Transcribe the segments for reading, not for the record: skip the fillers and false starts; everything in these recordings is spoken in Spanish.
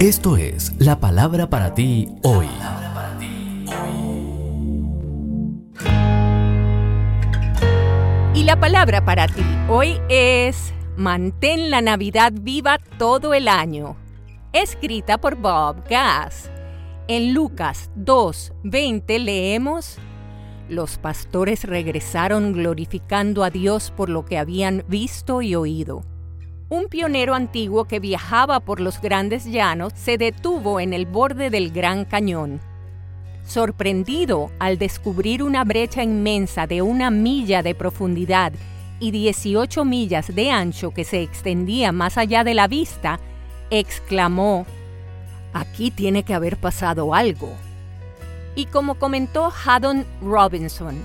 Esto es la palabra para ti hoy. Y la palabra para ti hoy es: mantén la Navidad viva todo el año. Escrita por Bob Gass. En Lucas 2:20 leemos: los pastores regresaron glorificando a Dios por lo que habían visto y oído. Un pionero antiguo que viajaba por los grandes llanos se detuvo en el borde del Gran Cañón. Sorprendido al descubrir una brecha inmensa de 1 milla de profundidad y 18 millas de ancho que se extendía más allá de la vista, exclamó: «Aquí tiene que haber pasado algo». Y como comentó Haddon Robinson,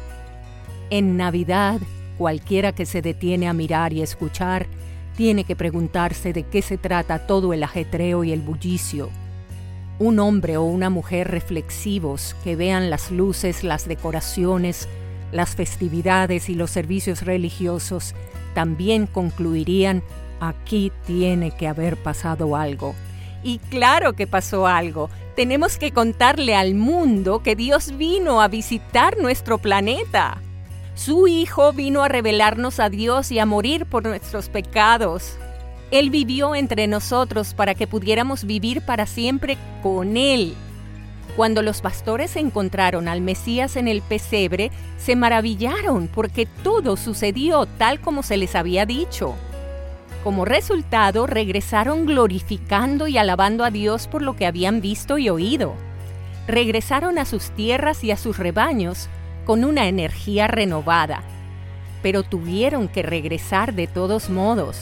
en Navidad, cualquiera que se detiene a mirar y escuchar tiene que preguntarse de qué se trata todo el ajetreo y el bullicio. Un hombre o una mujer reflexivos que vean las luces, las decoraciones, las festividades y los servicios religiosos también concluirían: aquí tiene que haber pasado algo. Y claro que pasó algo. Tenemos que contarle al mundo que Dios vino a visitar nuestro planeta. Su Hijo vino a revelarnos a Dios y a morir por nuestros pecados. Él vivió entre nosotros para que pudiéramos vivir para siempre con Él. Cuando los pastores encontraron al Mesías en el pesebre, se maravillaron porque todo sucedió tal como se les había dicho. Como resultado, regresaron glorificando y alabando a Dios por lo que habían visto y oído. Regresaron a sus tierras y a sus rebaños con una energía renovada, pero tuvieron que regresar de todos modos.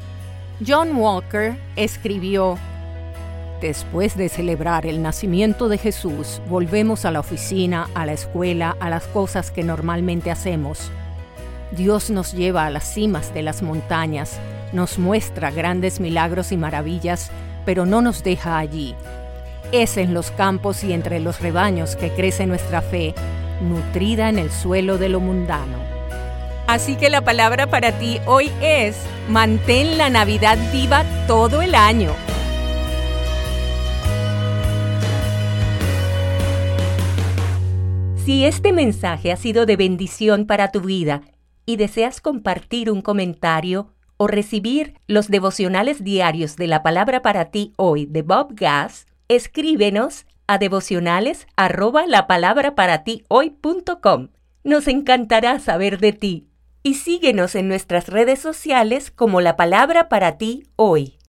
John Walker escribió: después de celebrar el nacimiento de Jesús, volvemos a la oficina, a la escuela, a las cosas que normalmente hacemos. Dios nos lleva a las cimas de las montañas, nos muestra grandes milagros y maravillas, pero no nos deja allí. Es en los campos y entre los rebaños que crece nuestra fe, nutrida en el suelo de lo mundano. Así que la palabra para ti hoy es: mantén la Navidad viva todo el año. Si este mensaje ha sido de bendición para tu vida y deseas compartir un comentario o recibir los devocionales diarios de la palabra para ti hoy de Bob Gass, escríbenos a devocionales@lapalabraparatihoy.com. Nos encantará saber de ti. Y síguenos en nuestras redes sociales como La Palabra para ti hoy.